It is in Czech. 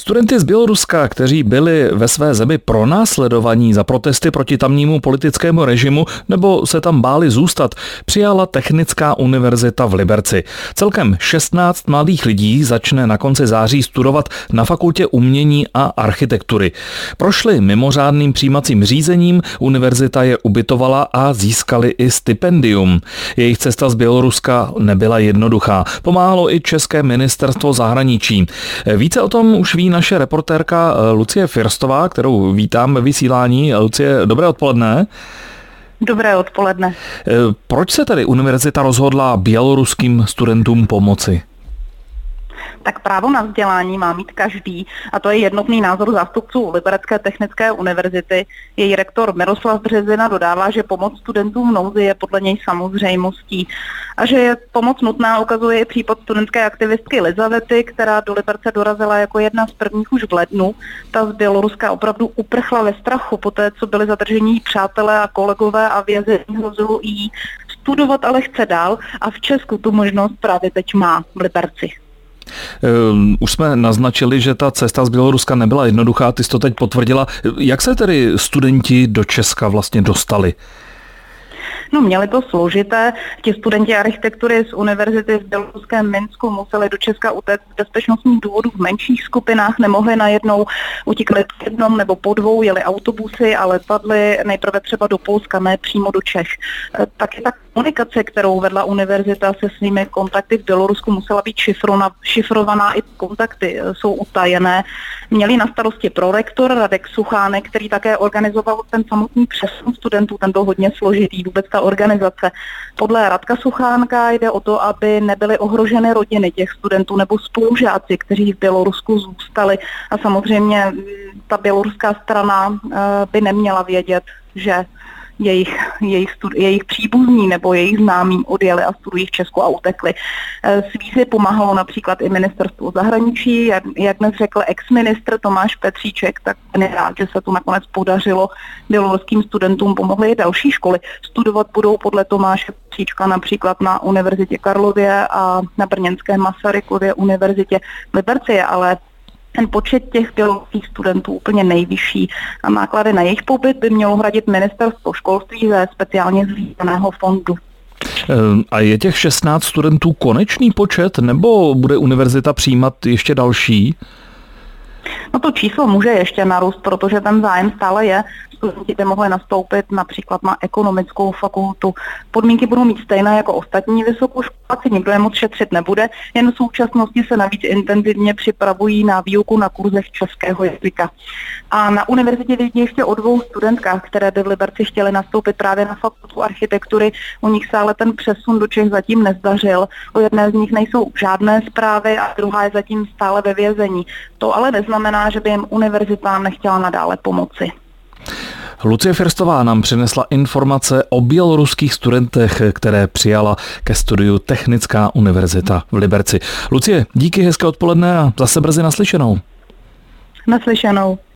Studenty z Běloruska, kteří byli ve své zemi pronásledovaní za protesty proti tamnímu politickému režimu nebo se tam báli zůstat, přijala Technická univerzita v Liberci. Celkem 16 mladých lidí začne na konci září studovat na Fakultě umění a architektury. Prošli mimořádným přijímacím řízením, univerzita je ubytovala a získali i stipendium. Jejich cesta z Běloruska nebyla jednoduchá. Pomáhalo i České ministerstvo zahraničí. Více o tom už ví naše reportérka Lucie Firstová, kterou vítám ve vysílání. Lucie, dobré odpoledne. Dobré odpoledne. Proč se tedy univerzita rozhodla běloruským studentům pomoci? Tak právo na vzdělání má mít každý, a to je jednotný názor zástupců Liberecké technické univerzity. Její rektor Miroslav Březina dodává, že pomoc studentům v nouzi je podle něj samozřejmostí. A že je pomoc nutná, ukazuje i případ studentské aktivistky Lizavety, která do Liberce dorazila jako jedna z prvních už v lednu. Ta z Běloruska opravdu uprchla ve strachu poté, co byli zadržení přátelé a kolegové a vězení hrozilo jí. Studovat ale chce dál a v Česku tu možnost právě teď má v Liberci. Už jsme naznačili, že ta cesta z Běloruska nebyla jednoduchá, ty jsi to teď potvrdila. Jak se tedy studenti do Česka vlastně dostali? No, měli to složité. Ti studenti architektury z univerzity v běloruském Minsku museli do Česka utéct z bezpečnostních důvodů v menších skupinách, nemohli najednou, utíkali po jednom nebo po dvou, jeli autobusy a letadly nejprve třeba do Polska, ne přímo do Čech. Taky ta komunikace, kterou vedla univerzita se svými kontakty v Bělorusku, musela být šifrovaná, i kontakty jsou utajené. Měli na starosti prorektor Radek Suchánek, který také organizoval ten samotný přesun studentů, ten byl hodně složitý, vůbec ta organizace. Podle Radka Suchánka jde o to, aby nebyly ohroženy rodiny těch studentů nebo spolužáci, kteří v Bělorusku zůstali. A samozřejmě ta běloruská strana by neměla vědět, že jejich příbuzní nebo jejich známí odjeli a studují v Česku a utekli. S výzvy pomáhalo například i ministerstvo zahraničí, jak dnes řekl ex-ministr Tomáš Petříček, tak je rád, že se to nakonec podařilo. Běloruským studentům pomohly i další školy. Studovat budou podle Tomáše Petříčka například na Univerzitě Karlově a na brněnské Masarykově univerzitě v Liberci, ale ten počet těch běloruských studentů úplně nejvyšší a náklady na jejich pobyt by mělo hradit ministerstvo školství ze speciálně zřízeného fondu. A je těch 16 studentů konečný počet, nebo bude univerzita přijímat ještě další? No to číslo může ještě narůst, protože ten zájem stále je. Studenti by mohli nastoupit například na ekonomickou fakultu. Podmínky budou mít stejné jako ostatní vysokoškoláci, nikdo je moc šetřit nebude, jen v současnosti se navíc intenzivně připravují na výuku na kurzech českého jazyka. A na univerzitě vědí ještě o 2 studentkách, které by v Liberci chtěly nastoupit právě na fakultu architektury. U nich se ale ten přesun do Čech zatím nezdařil. O jedné z nich nejsou žádné zprávy a druhá je zatím stále ve vězení. To ale neznamená, že by jim univerzita nechtěla nadále pomoci. Lucie Firstová nám přinesla informace o běloruských studentech, které přijala ke studiu Technická univerzita v Liberci. Lucie, díky, hezké odpoledne a zase brzy naslyšenou. Naslyšenou.